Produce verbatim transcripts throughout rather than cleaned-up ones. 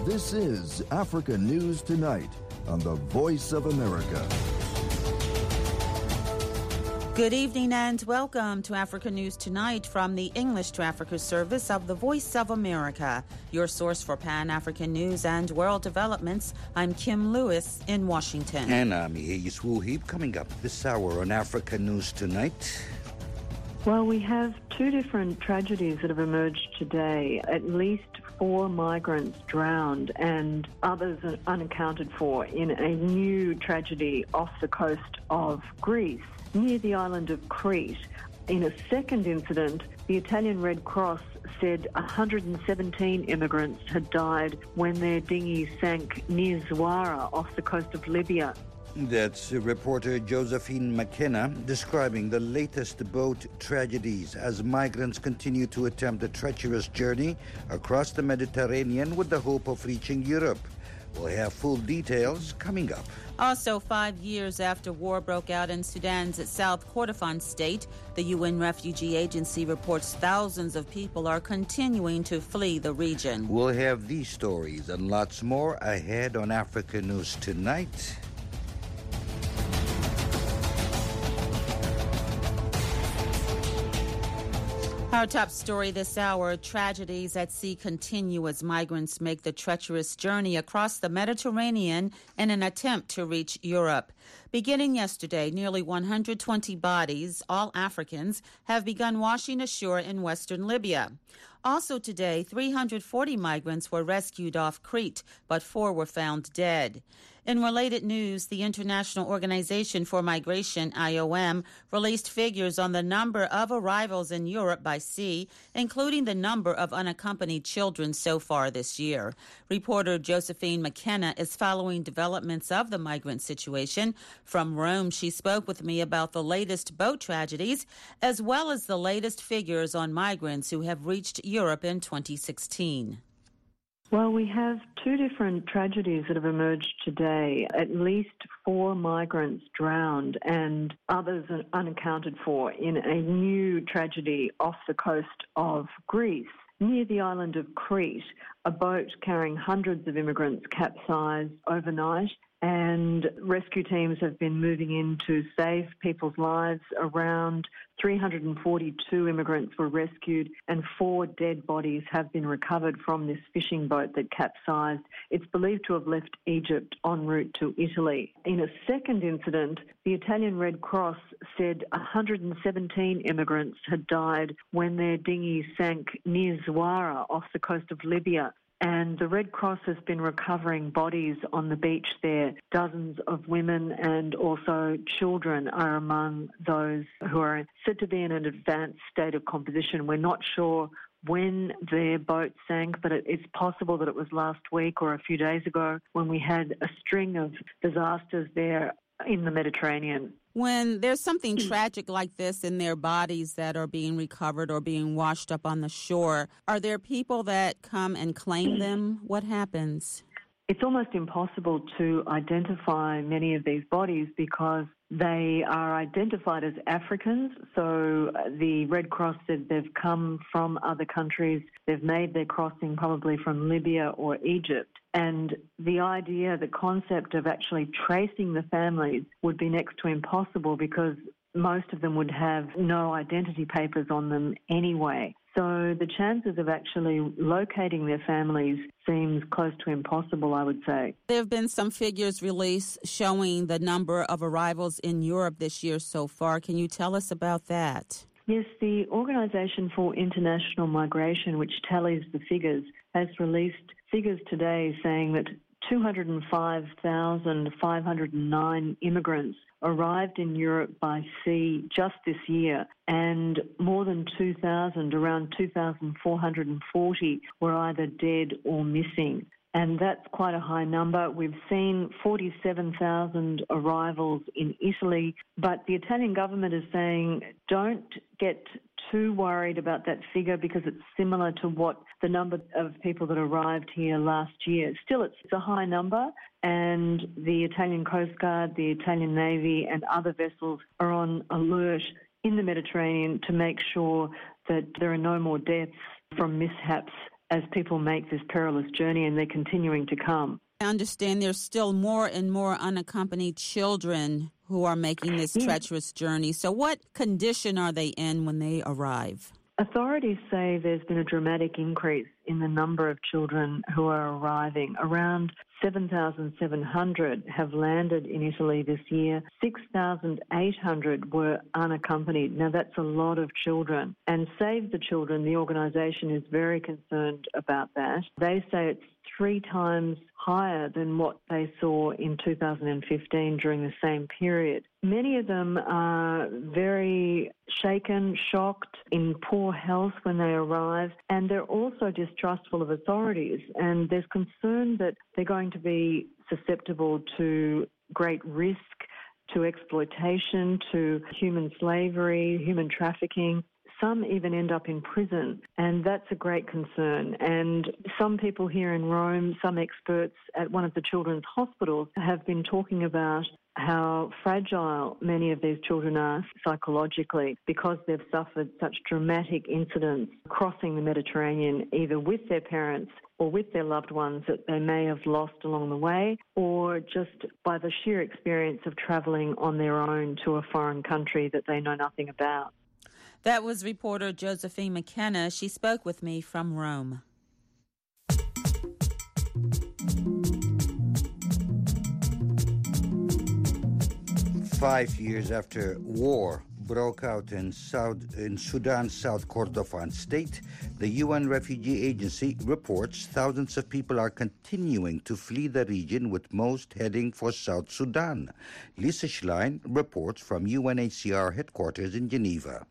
This is Africa News Tonight on the Voice of America. Good evening and welcome to Africa News Tonight from the English to Africa service of the Voice of America, your source for Pan-African news and world developments. I'm Kim Lewis in Washington. And I'm Yehis Wuhib. Coming up this hour on Africa News Tonight. Well, we have two different tragedies that have emerged today. At least four migrants drowned and others unaccounted for in a new tragedy off the coast of Greece, near the island of Crete. In a second incident, the Italian Red Cross said one hundred seventeen immigrants had died when their dinghy sank near Zawara off the coast of Libya. That's reporter Josephine McKenna describing the latest boat tragedies as migrants continue to attempt a treacherous journey across the Mediterranean with the hope of reaching Europe. We'll have full details coming up. Also, five years after war broke out in Sudan's South Kordofan state, the U N Refugee Agency reports thousands of people are continuing to flee the region. We'll have these stories and lots more ahead on Africa News Tonight. Our top story this hour, tragedies at sea continue as migrants make the treacherous journey across the Mediterranean in an attempt to reach Europe. Beginning yesterday, nearly one hundred twenty bodies, all Africans, have begun washing ashore in western Libya. Also today, three hundred forty migrants were rescued off Crete, but four were found dead. In related news, the International Organization for Migration, I O M, released figures on the number of arrivals in Europe by sea, including the number of unaccompanied children so far this year. Reporter Josephine McKenna is following developments of the migrant situation. From Rome, she spoke with me about the latest boat tragedies, as well as the latest figures on migrants who have reached Europe in twenty sixteen. Well, we have two different tragedies that have emerged today. At least four migrants drowned and others unaccounted for in a new tragedy off the coast of Greece, near the island of Crete. A boat carrying hundreds of immigrants capsized overnight, and rescue teams have been moving in to save people's lives. Around three hundred forty-two immigrants were rescued and four dead bodies have been recovered from this fishing boat that capsized. It's believed to have left Egypt en route to Italy. In a second incident, the Italian Red Cross said one hundred seventeen immigrants had died when their dinghy sank near Zawara off the coast of Libya. And the Red Cross has been recovering bodies on the beach there. Dozens of women and also children are among those who are said to be in an advanced state of composition. We're not sure when their boat sank, but it's possible that it was last week or a few days ago when we had a string of disasters there in the Mediterranean. When there's something tragic like this in their bodies that are being recovered or being washed up on the shore, are there people that come and claim them? What happens? It's almost impossible to identify many of these bodies because they are identified as Africans. So the Red Cross said they've come from other countries. They've made their crossing probably from Libya or Egypt. And the idea, the concept of actually tracing the families would be next to impossible because most of them would have no identity papers on them anyway. So the chances of actually locating their families seems close to impossible, I would say. There have been some figures released showing the number of arrivals in Europe this year so far. Can you tell us about that? Yes, the Organisation for International Migration, which tallies the figures, has released figures today saying that two hundred five thousand five hundred nine immigrants arrived in Europe by sea just this year, and more than two thousand, around two thousand four hundred forty, were either dead or missing. And that's quite a high number. We've seen forty-seven thousand arrivals in Italy, but the Italian government is saying don't get too worried about that figure because it's similar to what the number of people that arrived here last year. Still, it's a high number, and the Italian Coast Guard, the Italian Navy and other vessels are on alert in the Mediterranean to make sure that there are no more deaths from mishaps as people make this perilous journey, and they're continuing to come. I understand there's still more and more unaccompanied children who are making this Yeah. treacherous journey. So what condition are they in when they arrive? Authorities say there's been a dramatic increase in the number of children who are arriving. Around seven thousand seven hundred have landed in Italy this year. six thousand eight hundred were unaccompanied. Now, that's a lot of children. And Save the Children, the organisation, is very concerned about that. They say it's three times higher than what they saw in two thousand fifteen during the same period. Many of them are very shaken, shocked, in poor health when they arrive, and they're also distrustful of authorities. And there's concern that they're going to be susceptible to great risk, to exploitation, to human slavery, human trafficking. Some even end up in prison, and that's a great concern. And some people here in Rome, some experts at one of the children's hospitals, have been talking about how fragile many of these children are psychologically because they've suffered such dramatic incidents crossing the Mediterranean, either with their parents or with their loved ones that they may have lost along the way, or just by the sheer experience of travelling on their own to a foreign country that they know nothing about. That was reporter Josephine McKenna. She spoke with me from Rome. Five years after war broke out in South in Sudan's South Kordofan state, the U N Refugee Agency reports thousands of people are continuing to flee the region, with most heading for South Sudan. Lisa Schlein reports from U N H C R headquarters in Geneva.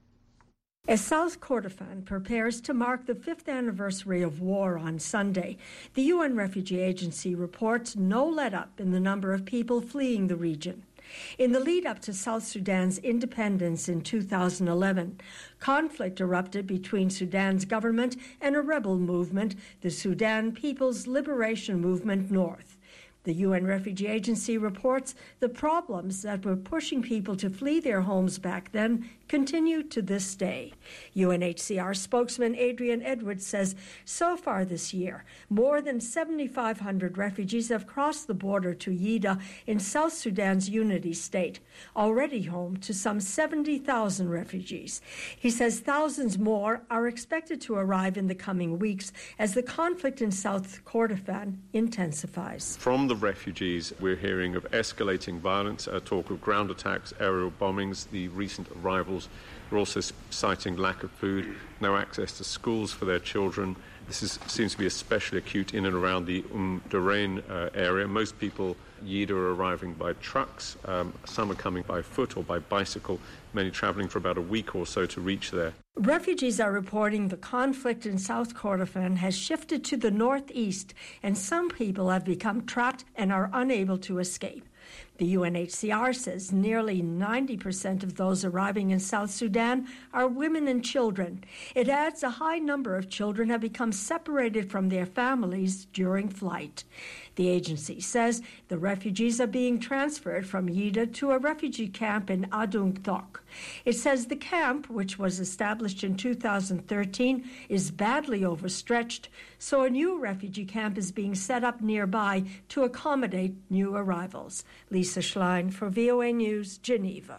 As South Kordofan prepares to mark the fifth anniversary of war on Sunday, the U N Refugee Agency reports no let-up in the number of people fleeing the region. In the lead-up to South Sudan's independence in two thousand eleven, conflict erupted between Sudan's government and a rebel movement, the Sudan People's Liberation Movement North. The U N Refugee Agency reports the problems that were pushing people to flee their homes back then continue to this day. U N H C R spokesman Adrian Edwards says so far this year, more than seven thousand five hundred refugees have crossed the border to Yida in South Sudan's Unity State, already home to some seventy thousand refugees. He says thousands more are expected to arrive in the coming weeks as the conflict in South Kordofan intensifies. From the refugees, we're hearing of escalating violence, uh, talk of ground attacks, aerial bombings, the recent arrivals. We're also citing lack of food, no access to schools for their children. This is, seems to be especially acute in and around the Umm Durain uh, area. Most people, Yida, are arriving by trucks. Um, some are coming by foot or by bicycle, many traveling for about a week or so to reach there. Refugees are reporting the conflict in South Kordofan has shifted to the northeast, and some people have become trapped and are unable to escape. The U N H C R says nearly ninety percent of those arriving in South Sudan are women and children. It adds a high number of children have become separated from their families during flight. The agency says the refugees are being transferred from Yida to a refugee camp in Adung Thok. It says the camp, which was established in two thousand thirteen, is badly overstretched, so a new refugee camp is being set up nearby to accommodate new arrivals. Lisa Schlein for V O A News, Geneva.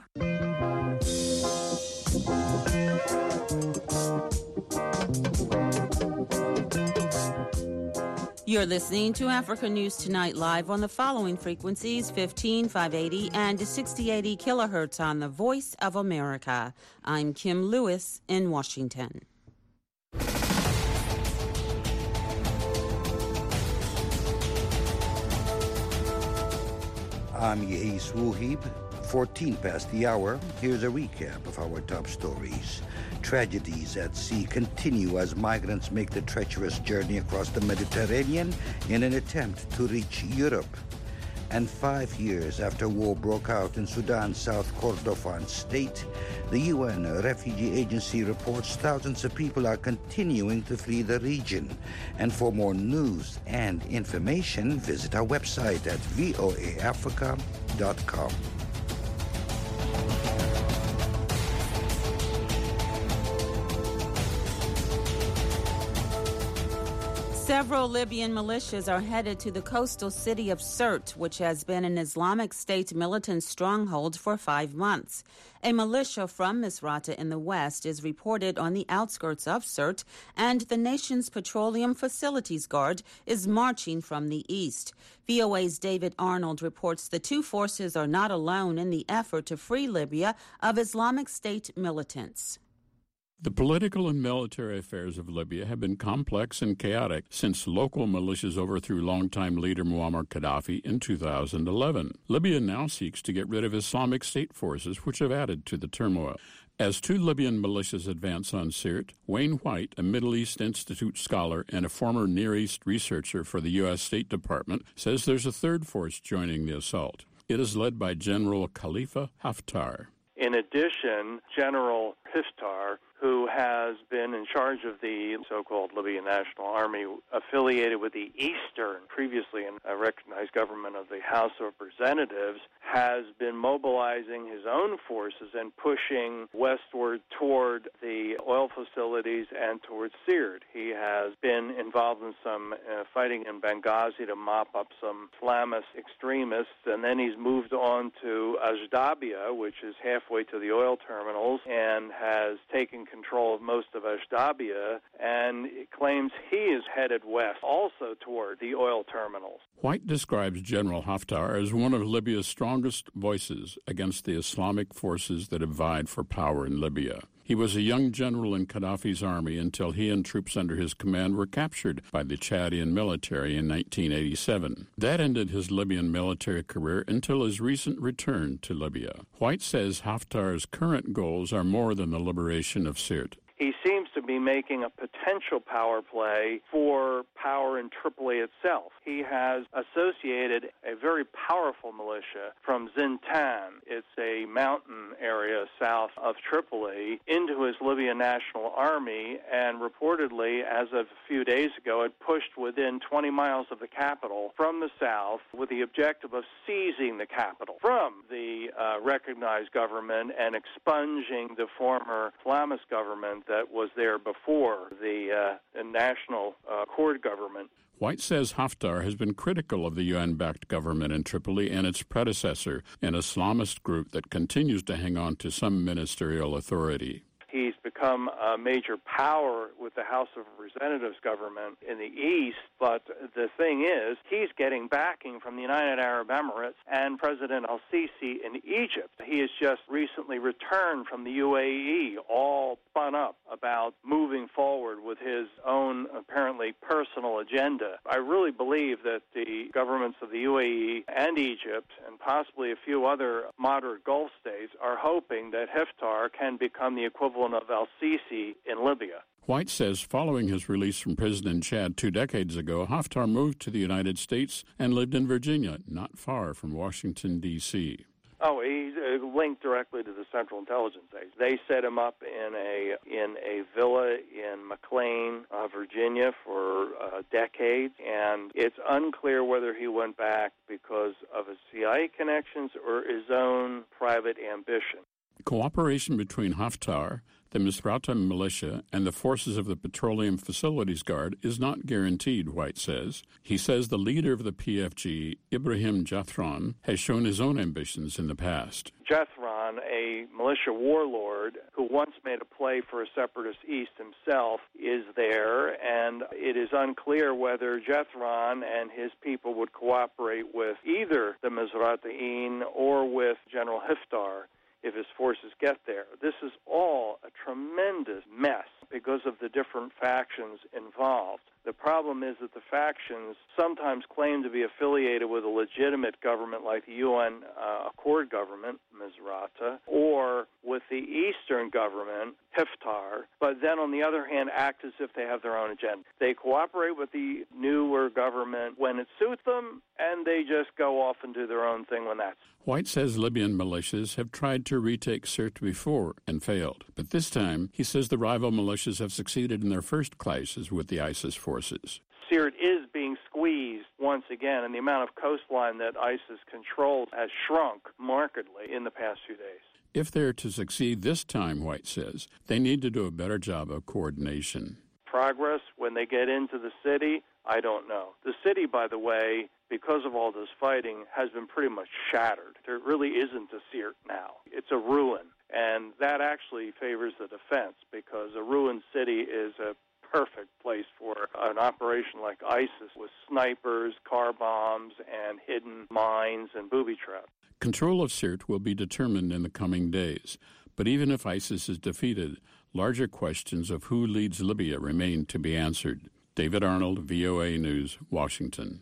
You're listening to Africa News Tonight live on the following frequencies: fifteen, five eighty, and sixty eighty kilohertz on the Voice of America. I'm Kim Lewis in Washington. I'm Yehis Wuhib. fourteen past the hour. Here's a recap of our top stories. Tragedies at sea continue as migrants make the treacherous journey across the Mediterranean in an attempt to reach Europe. And five years after war broke out in Sudan's South Kordofan state, the U N Refugee Agency reports thousands of people are continuing to flee the region. And for more news and information, visit our website at v o a africa dot com. Several Libyan militias are headed to the coastal city of Sirte, which has been an Islamic State militant stronghold for five months. A militia from Misrata in the west is reported on the outskirts of Sirte, and the nation's Petroleum Facilities Guard is marching from the east. V O A's David Arnold reports the two forces are not alone in the effort to free Libya of Islamic State militants. The political and military affairs of Libya have been complex and chaotic since local militias overthrew longtime leader Muammar Gaddafi in two thousand eleven. Libya now seeks to get rid of Islamic State forces, which have added to the turmoil. As two Libyan militias advance on Sirte, Wayne White, a Middle East Institute scholar and a former Near East researcher for the U S State Department, says there's a third force joining the assault. It is led by General Khalifa Haftar. In addition, General Haftar, who has been in charge of the so-called Libyan National Army, affiliated with the Eastern, previously a recognized government of the House of Representatives, has been mobilizing his own forces and pushing westward toward the oil facilities and towards Sirte. He has been involved in some uh, fighting in Benghazi to mop up some Islamist extremists, and then he's moved on to Ashdabia, which is halfway to the oil terminals, and has taken control of most of Ashdabia, and claims he is headed west also toward the oil terminals. White describes General Haftar as one of Libya's strongest voices against the Islamic forces that have vied for power in Libya. He was a young general in Gaddafi's army until he and troops under his command were captured by the Chadian military in nineteen eighty-seven. That ended his Libyan military career until his recent return to Libya. White says Haftar's current goals are more than the liberation of Sirte. He seems to be making a potential power play for power in Tripoli itself. He has associated a very powerful militia from Zintan, it's a mountain area south of Tripoli, into his Libyan National Army, and reportedly, as of a few days ago, had pushed within twenty miles of the capital from the south with the objective of seizing the capital from the uh, recognized government and expunging the former Islamist government that was there before the uh, national uh, Accord government. White says Haftar has been critical of the U N-backed government in Tripoli and its predecessor, an Islamist group that continues to hang on to some ministerial authority. He's become a major power with the House of Representatives government in the east, but the thing is, he's getting backing from the United Arab Emirates and President al-Sisi in Egypt. He has just recently returned from the U A E, all spun up about moving forward with his own apparently personal agenda. I really believe that the governments of the U A E and Egypt, and possibly a few other moderate Gulf states, are hoping that Haftar can become the equivalent of al-Sisi in Libya. White says following his release from prison in Chad two decades ago, Haftar moved to the United States and lived in Virginia, not far from Washington, D C Oh, he's linked directly to the Central Intelligence Agency. They set him up in a in a villa in McLean, uh, Virginia, for uh, decades, and it's unclear whether he went back because of his C I A connections or his own private ambition. Cooperation between Haftar, the Misrata militia, and the forces of the Petroleum Facilities Guard is not guaranteed, White says. He says the leader of the P F G, Ibrahim Jathran, has shown his own ambitions in the past. Jathran, a militia warlord who once made a play for a separatist East himself, is there, and it is unclear whether Jathran and his people would cooperate with either the Misrata'in or with General Haftar if his forces get there. This is all a tremendous mess because of the different factions involved. The problem is that the factions sometimes claim to be affiliated with a legitimate government like the U N uh, Accord government, Misrata, or with the Eastern government, Haftar, but then on the other hand act as if they have their own agenda. They cooperate with the newer government when it suits them, and they just go off and do their own thing when that's. White says Libyan militias have tried to retake Sirte before and failed, but this time he says the rival militias have succeeded in their first clashes with the ISIS forces. Sirte is being squeezed once again, and the amount of coastline that ISIS controls has shrunk markedly in the past few days. If they're to succeed this time, White says, they need to do a better job of coordination. progress when they get into the city? I don't know. The city, by the way, because of all this fighting, has been pretty much shattered. There really isn't a Sirte now. It's a ruin, and that actually favors the defense because a ruined city is a perfect place for an operation like ISIS with snipers, car bombs, and hidden mines and booby traps. Control of Sirte will be determined in the coming days. But even if ISIS is defeated, larger questions of who leads Libya remain to be answered. David Arnold, V O A News, Washington.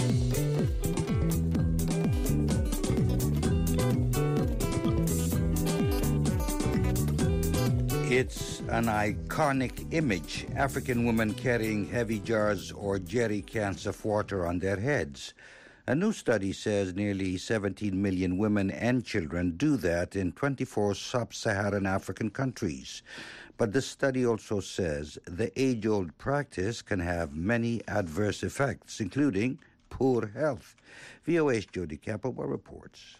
It's an iconic image, African women carrying heavy jars or jerry cans of water on their heads. A new study says nearly seventeen million women and children do that in twenty-four sub-Saharan African countries. But the study also says the age-old practice can have many adverse effects, including poor health. V O A's Jody Capelwa reports.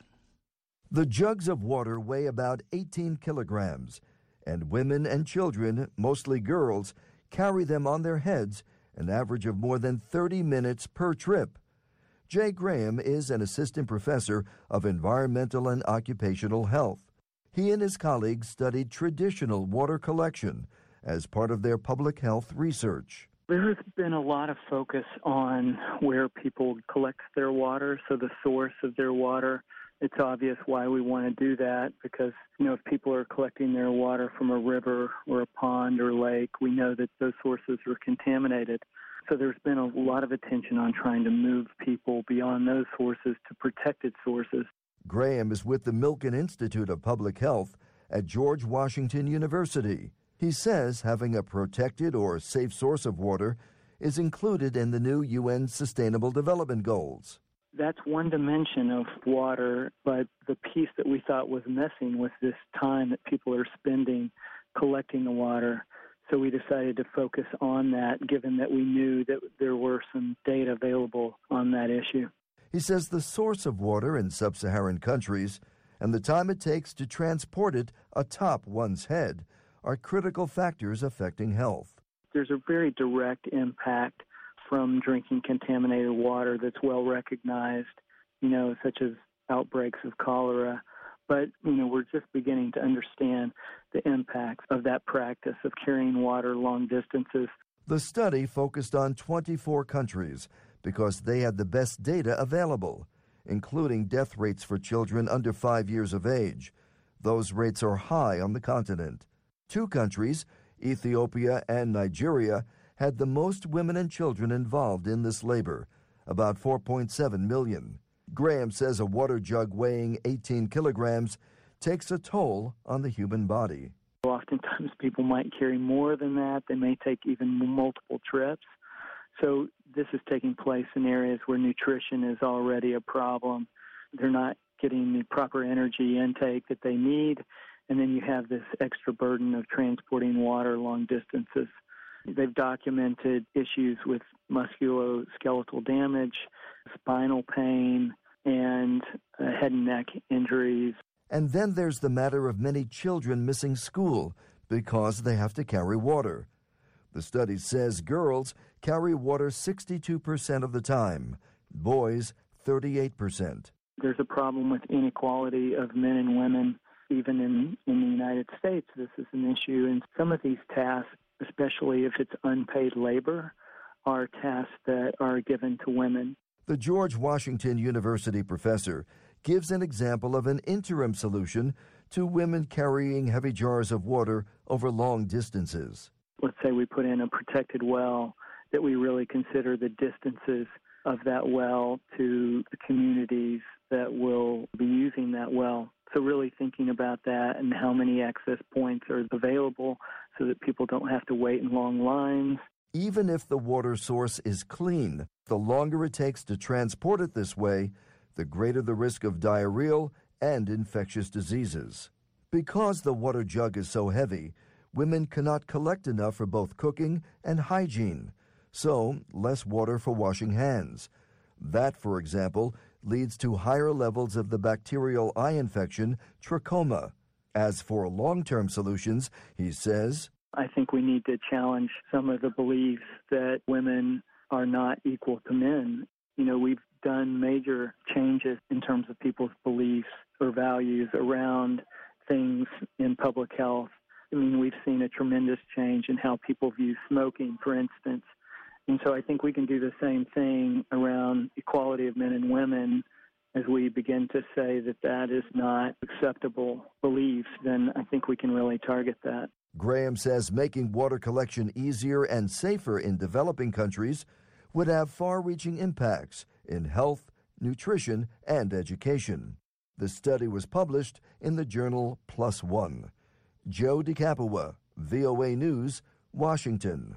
The jugs of water weigh about eighteen kilograms, and women and children, mostly girls, carry them on their heads an average of more than thirty minutes per trip. Jay Graham is an assistant professor of environmental and occupational health. He and his colleagues studied traditional water collection as part of their public health research. There has been a lot of focus on where people collect their water, so the source of their water. It's obvious why we want to do that because, you know, if people are collecting their water from a river or a pond or lake, we know that those sources are contaminated. So there's been a lot of attention on trying to move people beyond those sources to protected sources. Graham is with the Milken Institute of Public Health at George Washington University. He says having a protected or safe source of water is included in the new U N Sustainable Development Goals. That's one dimension of water, but the piece that we thought was missing was this time that people are spending collecting the water. So we decided to focus on that, given that we knew that there were some data available on that issue. He says the source of water in sub-Saharan countries and the time it takes to transport it atop one's head are critical factors affecting health. There's a very direct impact from drinking contaminated water that's well recognized, you know, such as outbreaks of cholera. But, you know, we're just beginning to understand the impacts of that practice of carrying water long distances. The study focused on twenty-four countries because they had the best data available, including death rates for children under five years of age. Those rates are high on the continent. Two countries, Ethiopia and Nigeria, had the most women and children involved in this labor, about four point seven million. Graham says a water jug weighing eighteen kilograms takes a toll on the human body. Oftentimes people might carry more than that. They may take even multiple trips. So this is taking place in areas where nutrition is already a problem. They're not getting the proper energy intake that they need, and then you have this extra burden of transporting water long distances. They've documented issues with musculoskeletal damage, spinal pain, and uh, head and neck injuries. And then there's the matter of many children missing school because they have to carry water. The study says girls carry water sixty-two percent of the time, boys thirty-eight percent. There's a problem with inequality of men and women, even in, in the United States. This is an issue, and some of these tasks, especially if it's unpaid labor, are tasks that are given to women. The George Washington University professor gives an example of an interim solution to women carrying heavy jars of water over long distances. Let's say we put in a protected well, that we really consider the distances of that well to the communities that will be using that well. So really thinking about that and how many access points are available so that people don't have to wait in long lines. Even if the water source is clean, the longer it takes to transport it this way, the greater the risk of diarrheal and infectious diseases. Because the water jug is so heavy, women cannot collect enough for both cooking and hygiene, so less water for washing hands. That, for example, leads to higher levels of the bacterial eye infection trachoma. As for long-term solutions, he says, I think we need to challenge some of the beliefs that women are not equal to men. You know, we've done major changes in terms of people's beliefs or values around things in public health. I mean, we've seen a tremendous change in how people view smoking, for instance. And so I think we can do the same thing around equality of men and women. As we begin to say that that is not acceptable beliefs, then I think we can really target that. Graham says making water collection easier and safer in developing countries would have far-reaching impacts in health, nutrition, and education. The study was published in the journal PLOS ONE. Joe DeCapua, V O A News, Washington.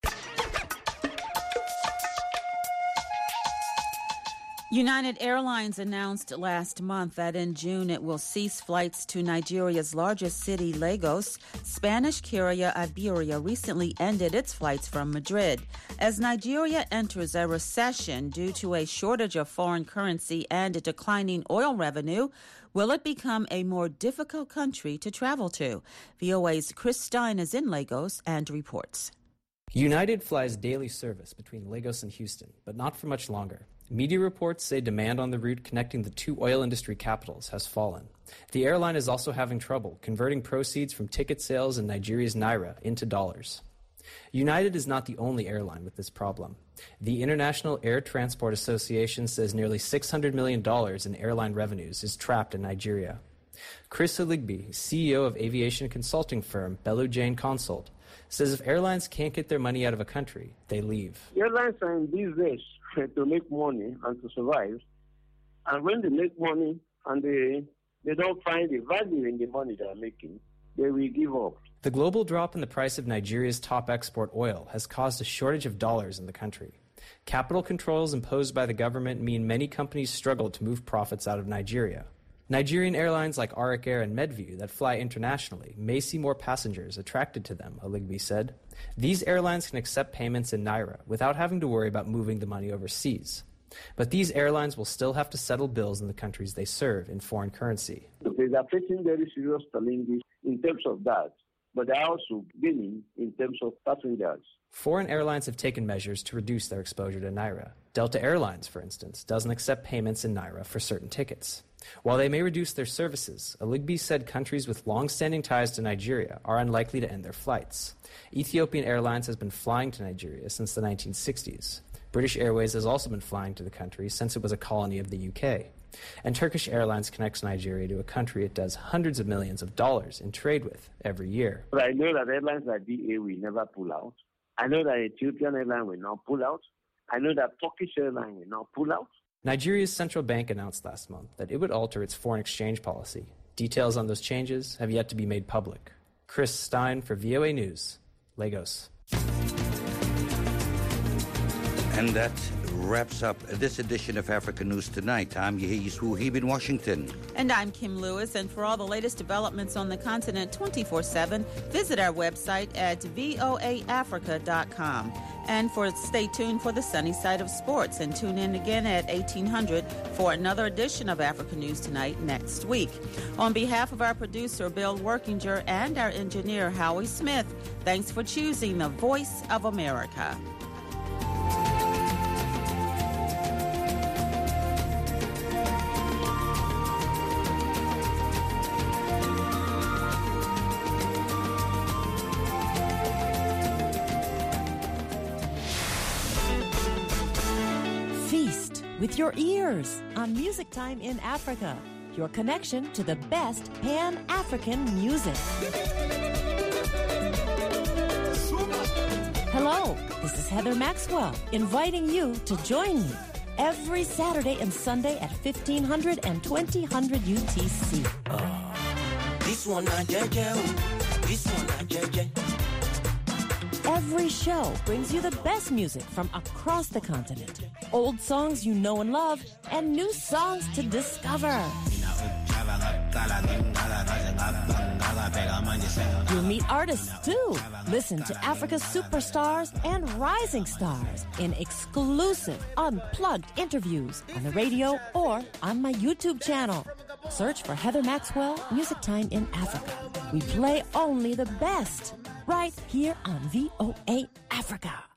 United Airlines announced last month that in June it will cease flights to Nigeria's largest city, Lagos. Spanish carrier Iberia recently ended its flights from Madrid. As Nigeria enters a recession due to a shortage of foreign currency and a declining oil revenue, will it become a more difficult country to travel to? V O A's Chris Stein is in Lagos and reports. United flies daily service between Lagos and Houston, but not for much longer. Media reports say demand on the route connecting the two oil industry capitals has fallen. The airline is also having trouble converting proceeds from ticket sales in Nigeria's naira into dollars. United is not the only airline with this problem. The International Air Transport Association says nearly six hundred million dollars in airline revenues is trapped in Nigeria. Chris Oligby, C E O of aviation consulting firm Bellu Jane Consult, says if airlines can't get their money out of a country, they leave. Airlines are in business to make money and to survive. And when they make money and they, they don't find the value in the money they are making, they will give up. The global drop in the price of Nigeria's top export oil has caused a shortage of dollars in the country. Capital controls imposed by the government mean many companies struggle to move profits out of Nigeria. Nigerian airlines like Arik Air and Medview that fly internationally may see more passengers attracted to them, Oligby said. These airlines can accept payments in naira without having to worry about moving the money overseas. But these airlines will still have to settle bills in the countries they serve in foreign currency. They are facing very serious challenges in terms of that, but they are also gaining in terms of passengers. Foreign airlines have taken measures to reduce their exposure to naira. Delta Airlines, for instance, doesn't accept payments in naira for certain tickets. While they may reduce their services, Oligby said countries with long-standing ties to Nigeria are unlikely to end their flights. Ethiopian Airlines has been flying to Nigeria since the nineteen sixties. British Airways has also been flying to the country since it was a colony of the U K. And Turkish Airlines connects Nigeria to a country it does hundreds of millions of dollars in trade with every year. But I know that airlines like B A will never pull out. I know that Ethiopian Airlines will not pull out. I know that Turkish Airlines will not pull out. Nigeria's central bank announced last month that it would alter its foreign exchange policy. Details on those changes have yet to be made public. Chris Stein for V O A News, Lagos. And that wraps up this edition of Africa News Tonight. I'm Yehi Suhaib in Washington. And I'm Kim Lewis. And for all the latest developments on the continent twenty-four seven, visit our website at voa africa dot com. And for stay tuned for the sunny side of sports, and tune in again at eighteen hundred for another edition of Africa News Tonight next week. On behalf of our producer, Bill Workinger, and our engineer, Howie Smith, thanks for choosing the Voice of America. With your ears on Music Time in Africa, your connection to the best Pan-African music. Hello, this is Heather Maxwell, inviting you to join me every Saturday and Sunday at fifteen hundred and twenty hundred U T C. Uh, this one, I this one, I Every show brings you the best music from across the continent. Old songs you know and love, and new songs to discover. You'll meet artists too. Listen to Africa's superstars and rising stars in exclusive, unplugged interviews on the radio or on my YouTube channel. Search for Heather Maxwell, Music Time in Africa. We play only the best. right here on V O A Africa.